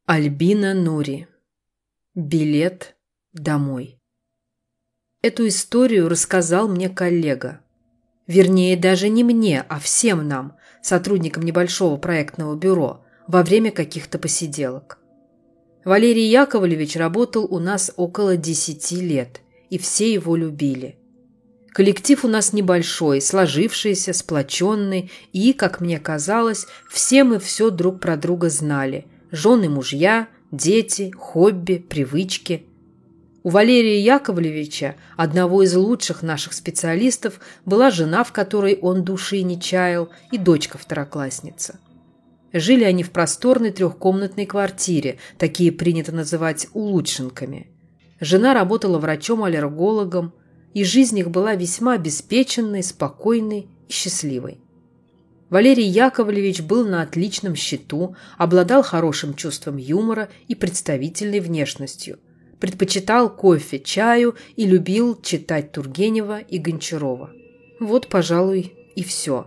Альбина Нури. Билет домой. Эту историю рассказал мне коллега. Вернее, даже не мне, а всем нам, сотрудникам небольшого проектного бюро, во время каких-то посиделок. Валерий Яковлевич работал у нас около 10 лет, и все его любили. Коллектив у нас небольшой, сложившийся, сплоченный, и, как мне казалось, все мы все друг про друга знали. Жены, мужья, дети, хобби, привычки. У Валерия Яковлевича, одного из лучших наших специалистов, была жена, в которой он души не чаял, и дочка-второклассница. Жили они в просторной трехкомнатной квартире, такие принято называть улучшенками. Жена работала врачом-аллергологом, и жизнь их была весьма обеспеченной, спокойной и счастливой. Валерий Яковлевич был на отличном счету, обладал хорошим чувством юмора и представительной внешностью, предпочитал кофе чаю и любил читать Тургенева и Гончарова. Вот, пожалуй, и все.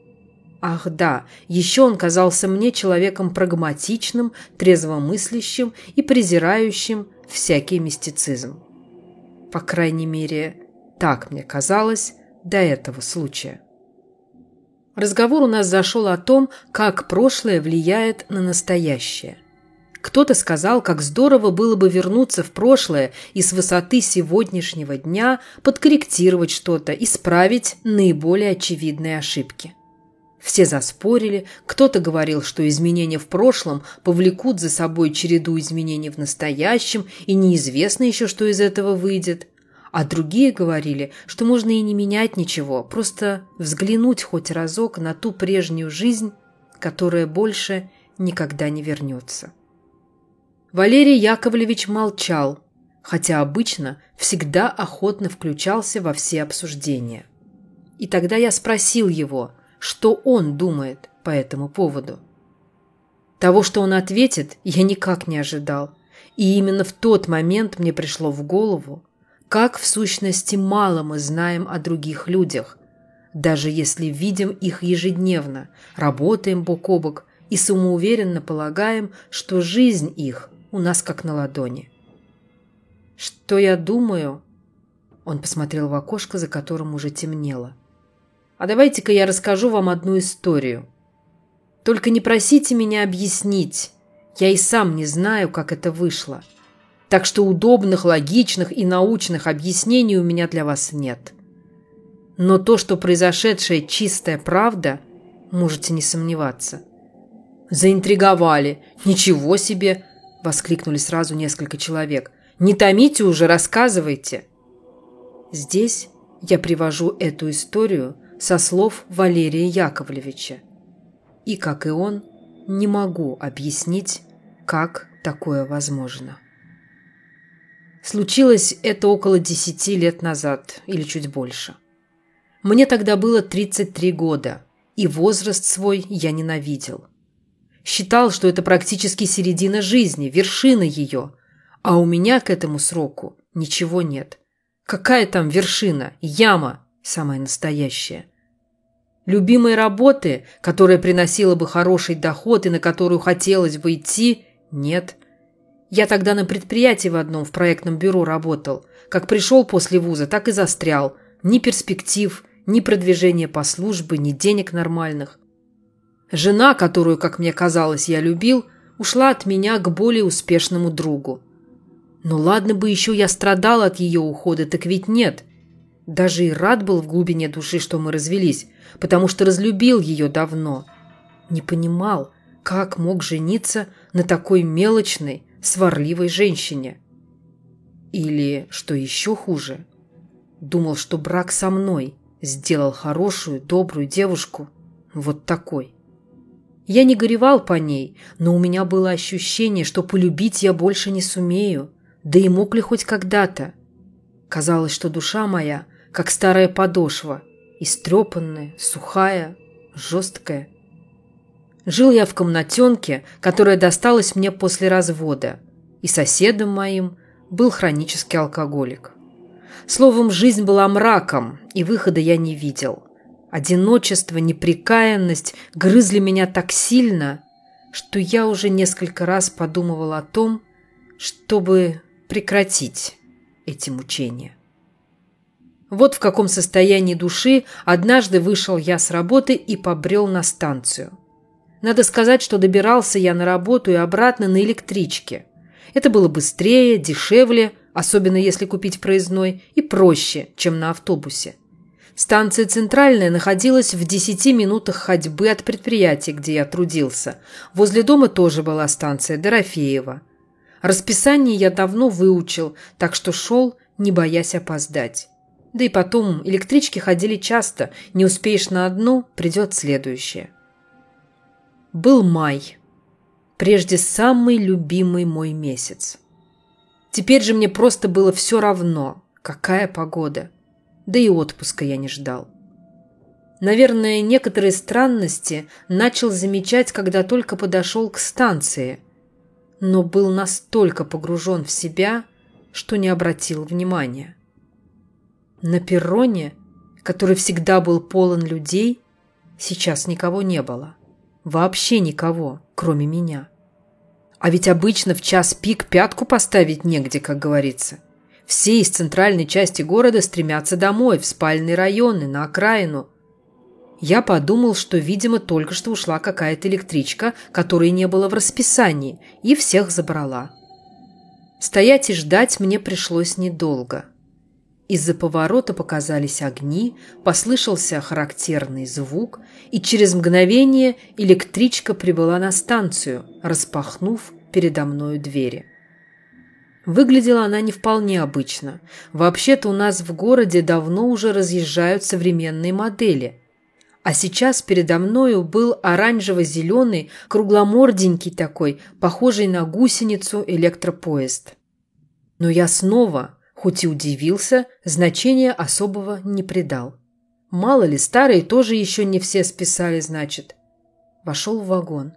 Ах да, еще он казался мне человеком прагматичным, трезвомыслящим и презирающим всякий мистицизм. По крайней мере, так мне казалось до этого случая. Разговор у нас зашел о том, как прошлое влияет на настоящее. Кто-то сказал, как здорово было бы вернуться в прошлое и с высоты сегодняшнего дня подкорректировать что-то, исправить наиболее очевидные ошибки. Все заспорили, кто-то говорил, что изменения в прошлом повлекут за собой череду изменений в настоящем, и неизвестно еще, что из этого выйдет. А другие говорили, что можно и не менять ничего, просто взглянуть хоть разок на ту прежнюю жизнь, которая больше никогда не вернется. Валерий Яковлевич молчал, хотя обычно всегда охотно включался во все обсуждения. И тогда я спросил его, что он думает по этому поводу. Того, что он ответит, я никак не ожидал, и именно в тот момент мне пришло в голову, как в сущности мало мы знаем о других людях, даже если видим их ежедневно, работаем бок о бок и самоуверенно полагаем, что жизнь их у нас как на ладони. Что я думаю? Он посмотрел в окошко, за которым уже темнело. А давайте-ка я расскажу вам одну историю. Только не просите меня объяснить, я и сам не знаю, как это вышло. Так что удобных, логичных и научных объяснений у меня для вас нет. Но то, что произошедшее чистая правда, можете не сомневаться. Заинтриговали. Ничего себе! Воскликнули сразу несколько человек. Не томите уже, рассказывайте. Здесь я привожу эту историю со слов Валерия Яковлевича. И, как и он, не могу объяснить, как такое возможно. Случилось это около 10 лет назад, или чуть больше. Мне тогда было 33 года, и возраст свой я ненавидел. Считал, что это практически середина жизни, вершина ее, а у меня к этому сроку ничего нет. Какая там вершина? Яма, самая настоящая. Любимой работы, которая приносила бы хороший доход и на которую хотелось бы идти, нет. Я тогда на предприятии в одном в проектном бюро работал. Как пришел после вуза, так и застрял. Ни перспектив, ни продвижения по службе, ни денег нормальных. Жена, которую, как мне казалось, я любил, ушла от меня к более успешному другу. Ну ладно бы еще я страдал от ее ухода, так ведь нет. Даже и рад был в глубине души, что мы развелись, потому что разлюбил ее давно. Не понимал, как мог жениться на такой мелочной, сварливой женщине. Или, что еще хуже, думал, что брак со мной сделал хорошую, добрую девушку, вот такой. Я не горевал по ней, но у меня было ощущение, что полюбить я больше не сумею, да и мог ли хоть когда-то. Казалось, что душа моя, как старая подошва, истрепанная, сухая, жесткая. Жил я в комнатенке, которая досталась мне после развода, и соседом моим был хронический алкоголик. Словом, жизнь была мраком, и выхода я не видел. Одиночество, неприкаянность грызли меня так сильно, что я уже несколько раз подумывал о том, чтобы прекратить эти мучения. Вот в каком состоянии души однажды вышел я с работы и побрел на станцию. Надо сказать, что добирался я на работу и обратно на электричке. Это было быстрее, дешевле, особенно если купить проездной, и проще, чем на автобусе. Станция «Центральная» находилась в 10 минутах ходьбы от предприятия, где я трудился. Возле дома тоже была станция Дорофеева. Расписание я давно выучил, так что шел, не боясь опоздать. Да и потом электрички ходили часто, не успеешь на одну, придет следующая. Был май. Прежде самый любимый мой месяц. Теперь же мне просто было все равно, какая погода. Да и отпуска я не ждал. Наверное, некоторые странности начал замечать, когда только подошел к станции, но был настолько погружен в себя, что не обратил внимания. На перроне, который всегда был полон людей, сейчас никого не было. Вообще никого, кроме меня. А ведь обычно в час пик пятку поставить негде, как говорится. Все из центральной части города стремятся домой, в спальные районы, на окраину. Я подумал, что, видимо, только что ушла какая-то электричка, которой не было в расписании, и всех забрала. Стоять и ждать мне пришлось недолго. Из-за поворота показались огни, послышался характерный звук, и через мгновение электричка прибыла на станцию, распахнув передо мною двери. Выглядела она не вполне обычно. Вообще-то у нас в городе давно уже разъезжают современные модели. А сейчас передо мною был оранжево-зеленый, кругломорденький такой, похожий на гусеницу электропоезд. Но я снова, хоть и удивился, значения особого не придал. Мало ли, старые тоже еще не все списали, значит. Вошел в вагон.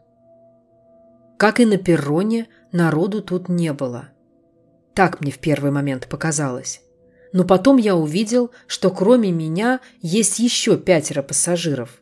Как и на перроне, народу тут не было. Так мне в первый момент показалось. Но потом я увидел, что кроме меня есть еще 5 пассажиров.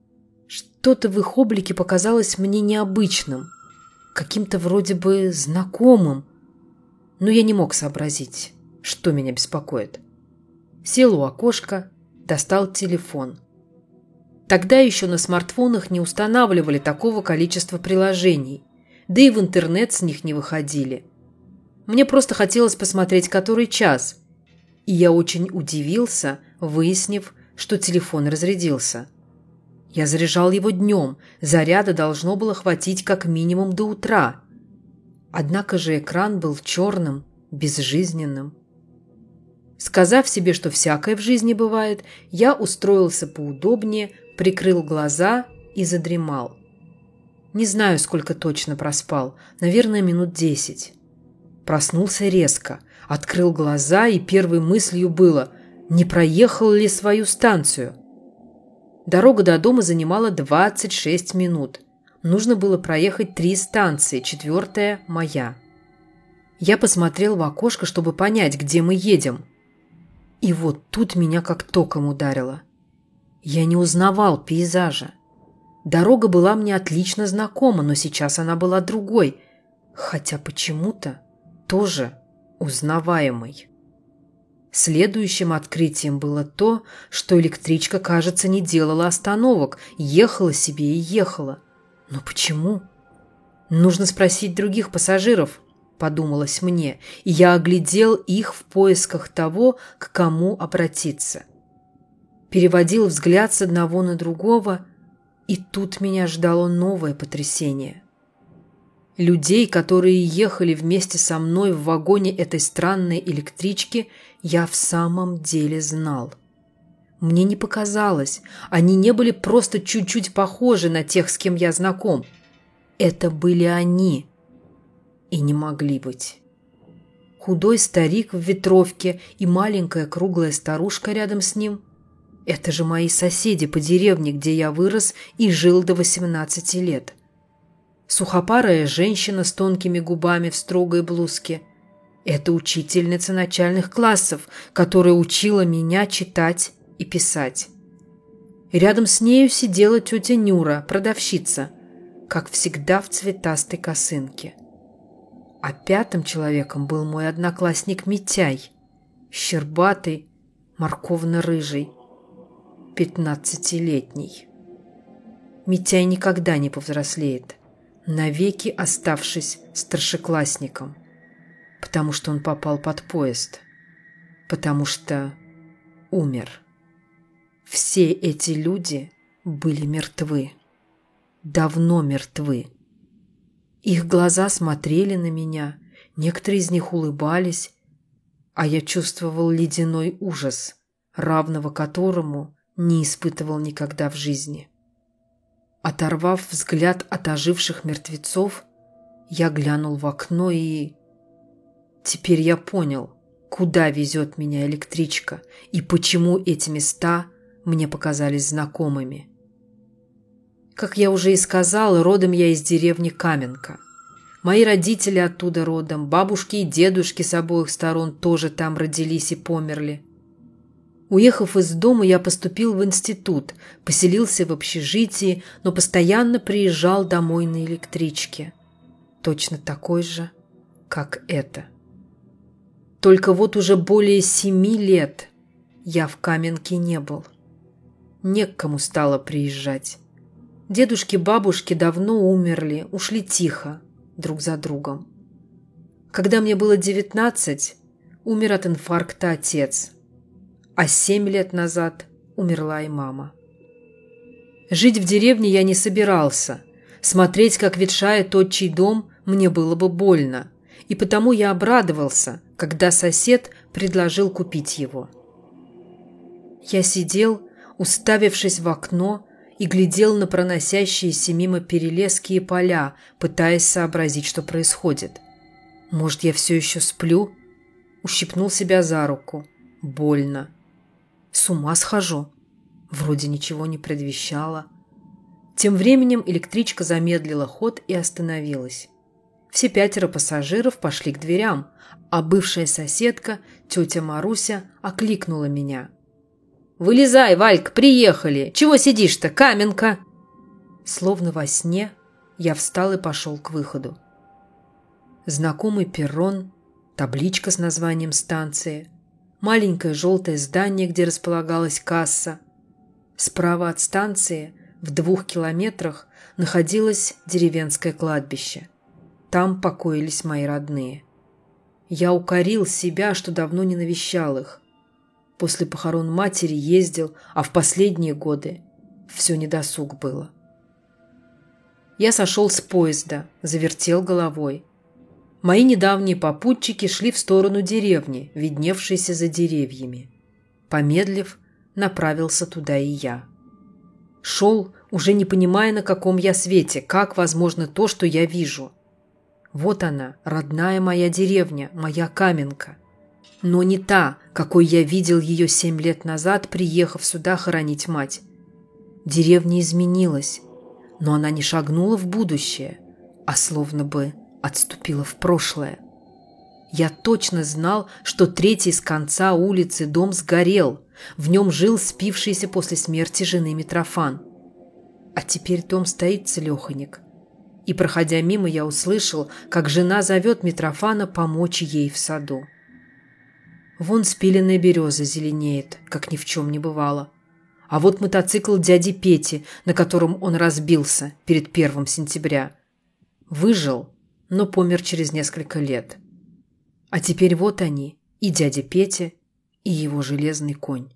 Что-то в их облике показалось мне необычным, каким-то вроде бы знакомым, но я не мог сообразить, что меня беспокоит. Сел у окошка, достал телефон. Тогда еще на смартфонах не устанавливали такого количества приложений, да и в интернет с них не выходили. Мне просто хотелось посмотреть, который час, и я очень удивился, выяснив, что телефон разрядился. Я заряжал его днем, заряда должно было хватить как минимум до утра. Однако же экран был черным, безжизненным. Сказав себе, что всякое в жизни бывает, я устроился поудобнее, прикрыл глаза и задремал. Не знаю, сколько точно проспал, наверное, минут 10. Проснулся резко, открыл глаза, и первой мыслью было, не проехал ли свою станцию. Дорога до дома занимала 26 минут. Нужно было проехать 3 станции, 4-я – моя. Я посмотрел в окошко, чтобы понять, где мы едем. И вот тут меня как током ударило. Я не узнавал пейзажа. Дорога была мне отлично знакома, но сейчас она была другой, хотя почему-то тоже узнаваемой. Следующим открытием было то, что электричка, кажется, не делала остановок, ехала себе и ехала. Но почему? Нужно спросить других пассажиров, подумалось мне, и я оглядел их в поисках того, к кому обратиться. Переводил взгляд с одного на другого, и тут меня ждало новое потрясение. Людей, которые ехали вместе со мной в вагоне этой странной электрички, я в самом деле знал. Мне не показалось, они не были просто чуть-чуть похожи на тех, с кем я знаком. Это были они. И не могли быть. Худой старик в ветровке и маленькая круглая старушка рядом с ним – это же мои соседи по деревне, где я вырос и жил до 18 лет. Сухопарая женщина с тонкими губами в строгой блузке – это учительница начальных классов, которая учила меня читать и писать. Рядом с нею сидела тетя Нюра, продавщица. как всегда в цветастой косынке. А пятым человеком был мой одноклассник Митяй, щербатый, морковно-рыжий, 15-летний. Митяй никогда не повзрослеет, навеки оставшись старшеклассником, потому что он попал под поезд, потому что умер. Все эти люди были мертвы, давно мертвы. Их глаза смотрели на меня, некоторые из них улыбались, а я чувствовал ледяной ужас, равного которому не испытывал никогда в жизни. Оторвав взгляд от оживших мертвецов, я глянул в окно и... Теперь я понял, куда везет меня электричка и почему эти места мне показались знакомыми. Как я уже и сказал, родом я из деревни Каменка. Мои родители оттуда родом, бабушки и дедушки с обоих сторон тоже там родились и померли. Уехав из дома, я поступил в институт, поселился в общежитии, но постоянно приезжал домой на электричке. Точно такой же, как это. Только вот уже более 7 лет я в Каменке не был. Не к кому стало приезжать. Дедушки-бабушки давно умерли, ушли тихо, друг за другом. Когда мне было 19, умер от инфаркта отец, а 7 лет назад умерла и мама. Жить в деревне я не собирался. Смотреть, как ветшает отчий дом, мне было бы больно, и потому я обрадовался, когда сосед предложил купить его. Я сидел, уставившись в окно, и глядел на проносящиеся мимо перелески и поля, пытаясь сообразить, что происходит. Может, я все еще сплю? Ущипнул себя за руку. Больно. С ума схожу. Вроде ничего не предвещало. Тем временем электричка замедлила ход и остановилась. Все 5 пассажиров пошли к дверям, а бывшая соседка, тетя Маруся, окликнула меня. «Вылезай, Валька, приехали! Чего сидишь-то, Каменка?» Словно во сне я встал и пошел к выходу. Знакомый перрон, табличка с названием станции, маленькое желтое здание, где располагалась касса. Справа от станции, в 2 километрах, находилось деревенское кладбище. Там покоились мои родные. Я укорил себя, что давно не навещал их. После похорон матери ездил, а в последние годы все недосуг было. Я сошел с поезда, завертел головой. Мои недавние попутчики шли в сторону деревни, видневшейся за деревьями. Помедлив, направился туда и я. Шел, уже не понимая, на каком я свете, как возможно то, что я вижу. Вот она, родная моя деревня, моя Каменка. Но не та, какой я видел ее 7 лет назад, приехав сюда хоронить мать. Деревня изменилась, но она не шагнула в будущее, а словно бы отступила в прошлое. Я точно знал, что 3-й с конца улицы дом сгорел, в нем жил спившийся после смерти жены Митрофан. А теперь дом стоит целеханик. И, проходя мимо, я услышал, как жена зовет Митрофана помочь ей в саду. Вон спиленная береза зеленеет, как ни в чем не бывало. А вот мотоцикл дяди Пети, на котором он разбился перед 1 сентября. Выжил, но помер через несколько лет. А теперь вот они, и дядя Петя, и его железный конь.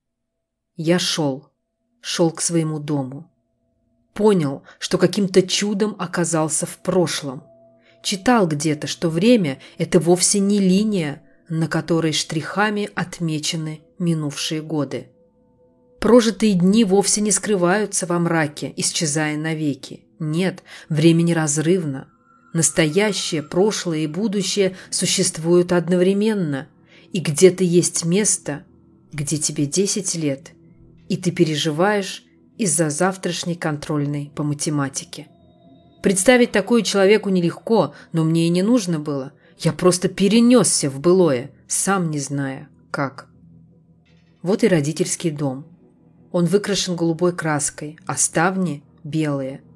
Я шел к своему дому. Понял, что каким-то чудом оказался в прошлом. Читал где-то, что время – это вовсе не линия, на которой штрихами отмечены минувшие годы. Прожитые дни вовсе не скрываются во мраке, исчезая навеки. Нет, время неразрывно. Настоящее, прошлое и будущее существуют одновременно. И где-то есть место, где тебе 10 лет, и ты переживаешь из-за завтрашней контрольной по математике. Представить такое человеку нелегко, но мне и не нужно было. Я просто перенесся в былое, сам не зная, как. Вот и родительский дом. Он выкрашен голубой краской, а ставни белые.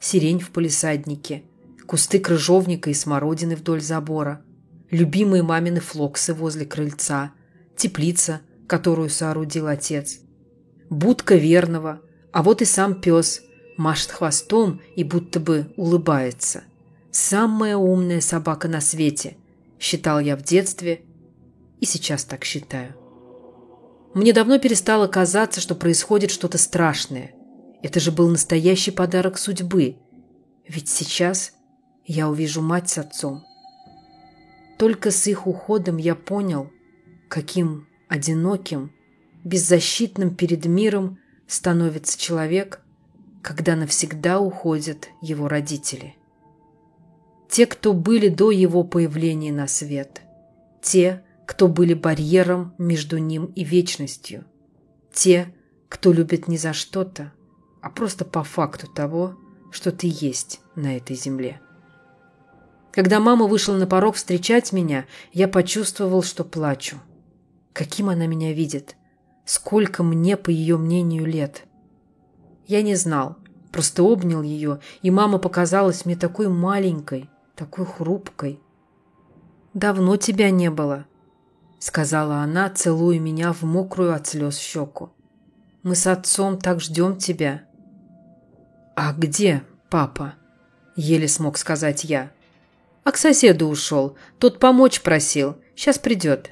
сирень в палисаднике, кусты крыжовника и смородины вдоль забора, любимые мамины флоксы возле крыльца, теплица, которую соорудил отец, будка верного, а вот и сам пес машет хвостом и будто бы улыбается. Самая умная собака на свете, считал я в детстве и сейчас так считаю. Мне давно перестало казаться, что происходит что-то страшное. Это же был настоящий подарок судьбы. Ведь сейчас я увижу мать с отцом. Только с их уходом я понял, каким одиноким, беззащитным перед миром становится человек, когда навсегда уходят его родители. Те, кто были до его появления на свет. Те, кто были барьером между ним и вечностью. Те, кто любит не за что-то, а просто по факту того, что ты есть на этой земле. Когда мама вышла на порог встречать меня, я почувствовал, что плачу. Каким она меня видит? Сколько мне, по ее мнению, лет? Я не знал, просто обнял ее, и мама показалась мне такой маленькой, такой хрупкой. «Давно тебя не было», — сказала она, целуя меня в мокрую от слез щеку. «Мы с отцом так ждем тебя». «А где папа?» — еле смог сказать я. «А к соседу ушел. Тот помочь просил. Сейчас придет».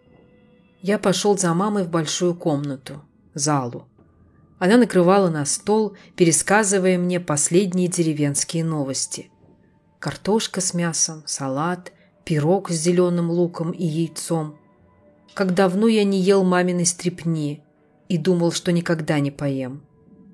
Я пошел за мамой в большую комнату, залу. Она накрывала на стол, пересказывая мне последние деревенские новости. Картошка с мясом, салат, пирог с зеленым луком и яйцом. Как давно я не ел маминой стрепни и думал, что никогда не поем.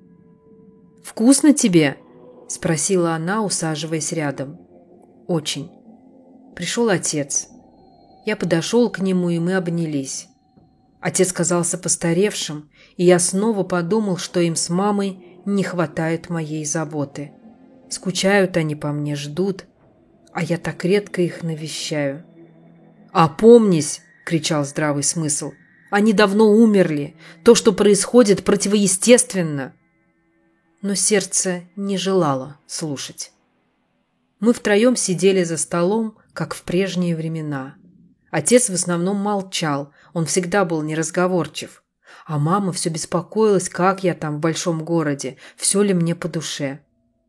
«Вкусно тебе?» – спросила она, усаживаясь рядом. «Очень». Пришел отец. Я подошел к нему, и мы обнялись. Отец казался постаревшим, и я снова подумал, что им с мамой не хватает моей заботы. Скучают они по мне, ждут, а я так редко их навещаю. «Опомнись!» – кричал здравый смысл. «Они давно умерли. То, что происходит, противоестественно!» Но сердце не желало слушать. Мы втроем сидели за столом, как в прежние времена. Отец в основном молчал, он всегда был неразговорчив. А мама все беспокоилась, как я там в большом городе, все ли мне по душе.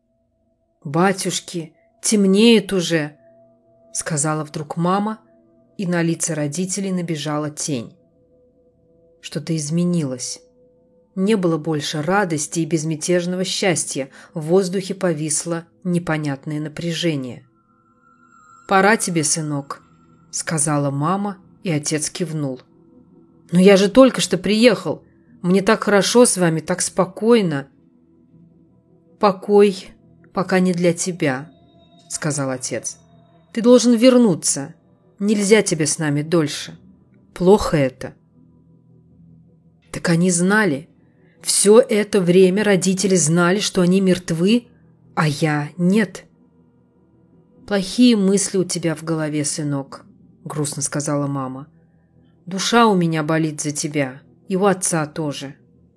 «Батюшки, темнеет уже», — сказала вдруг мама, и на лица родителей набежала тень. Что-то изменилось. Не было больше радости и безмятежного счастья, в воздухе повисло непонятное напряжение. «Пора тебе, сынок», — сказала мама, и отец кивнул. «Но я же только что приехал. Мне так хорошо с вами, так спокойно». «Покой пока не для тебя», — сказал отец. «Ты должен вернуться. Нельзя тебе с нами дольше. Плохо это». Так они знали. Все это время родители знали, что они мертвы, а я нет. «Плохие мысли у тебя в голове, сынок», — грустно сказала мама. «Душа у меня болит за тебя, и у отца тоже.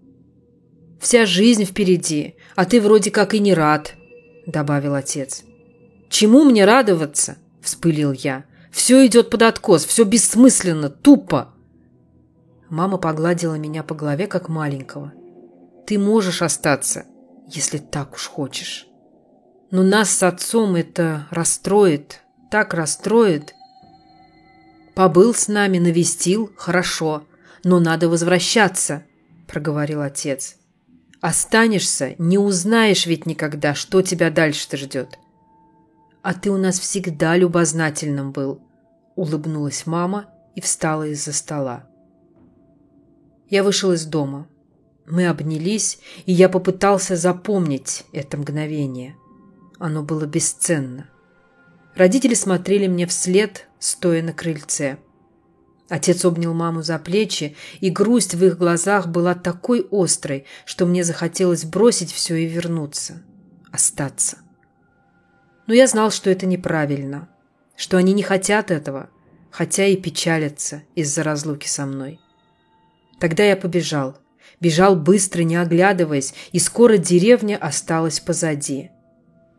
Вся жизнь впереди, а ты вроде как и не рад», — добавил отец. «Чему мне радоваться?» — вспылил я. «Все идет под откос, все бессмысленно, тупо». Мама погладила меня по голове, как маленького. «Ты можешь остаться, если так уж хочешь. Но нас с отцом это расстроит, так расстроит. Побыл с нами, навестил, хорошо, но надо возвращаться», — проговорил отец. «Останешься, не узнаешь ведь никогда, что тебя дальше-то ждет». «А ты у нас всегда любознательным был», — улыбнулась мама и встала из-за стола. Я вышел из дома. Мы обнялись, и я попытался запомнить это мгновение. Оно было бесценно. Родители смотрели мне вслед, стоя на крыльце. Отец обнял маму за плечи, и грусть в их глазах была такой острой, что мне захотелось бросить все и вернуться, остаться. Но я знал, что это неправильно, что они не хотят этого, хотя и печалятся из-за разлуки со мной. Тогда я побежал. Бежал быстро, не оглядываясь, и скоро деревня осталась позади.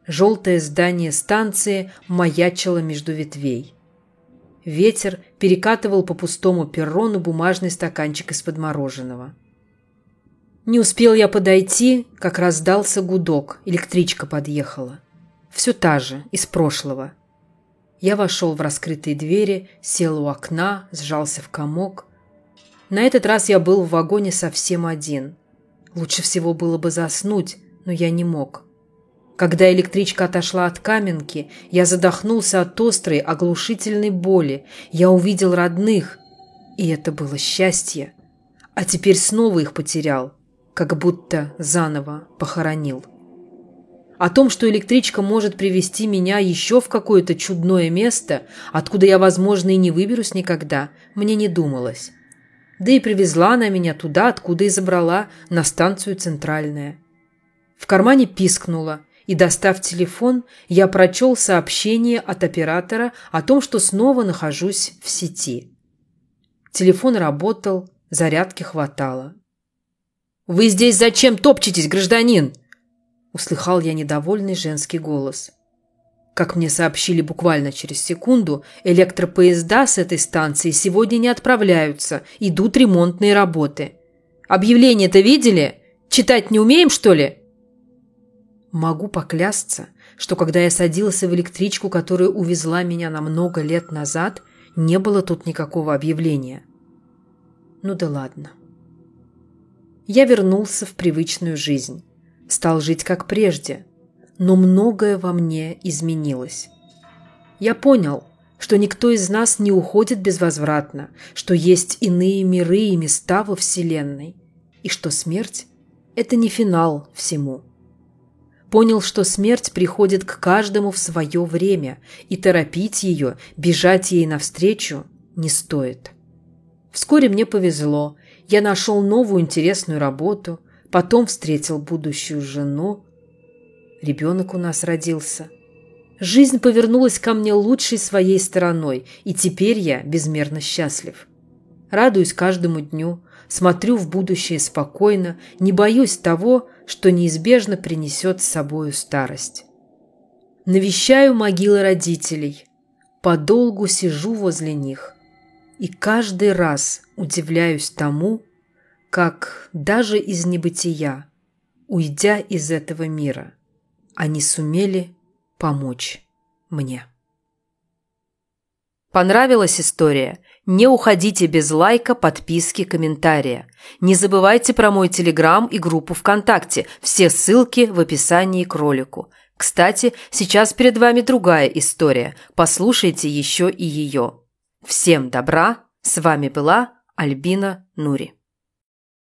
Желтое здание станции маячило между ветвей. Ветер перекатывал по пустому перрону бумажный стаканчик из-под мороженого. Не успел я подойти, как раздался гудок, электричка подъехала. Все та же, из прошлого. Я вошел в раскрытые двери, сел у окна, сжался в комок. На этот раз я был в вагоне совсем один. Лучше всего было бы заснуть, но я не мог. Когда электричка отошла от Каменки, я задохнулся от острой, оглушительной боли. Я увидел родных, и это было счастье. А теперь снова их потерял, как будто заново похоронил. О том, что электричка может привести меня еще в какое-то чудное место, откуда я, возможно, и не выберусь никогда, мне не думалось. Да и привезла она меня туда, откуда и забрала, на станцию Центральная. В кармане пискнуло, и, достав телефон, я прочел сообщение от оператора о том, что снова нахожусь в сети. Телефон работал, зарядки хватало. «Вы здесь зачем топчетесь, гражданин?» Услыхал я недовольный женский голос. Как мне сообщили буквально через секунду, электропоезда с этой станции сегодня не отправляются, идут ремонтные работы. Объявление-то видели? Читать не умеем, что ли? Могу поклясться, что когда я садился в электричку, которая увезла меня на много лет назад, не было тут никакого объявления. Ну да ладно. Я вернулся в привычную жизнь, стал жить как прежде, но многое во мне изменилось. Я понял, что никто из нас не уходит безвозвратно, что есть иные миры и места во Вселенной, и что смерть – это не финал всему. Понял, что смерть приходит к каждому в свое время, и торопить ее, бежать ей навстречу не стоит. Вскоре мне повезло, я нашел новую интересную работу, потом встретил будущую жену. Ребенок у нас родился. Жизнь повернулась ко мне лучшей своей стороной, и теперь я безмерно счастлив. Радуюсь каждому дню, смотрю в будущее спокойно, не боюсь того, что неизбежно принесет с собою старость. Навещаю могилы родителей, подолгу сижу возле них, и каждый раз удивляюсь тому, как даже из небытия, уйдя из этого мира, они сумели помочь мне. Понравилась история? Не уходите без лайка, подписки, комментария. Не забывайте про мой Телеграм и группу ВКонтакте. Все ссылки в описании к ролику. Кстати, сейчас перед вами другая история. Послушайте еще и ее. Всем добра. С вами была Альбина Нури.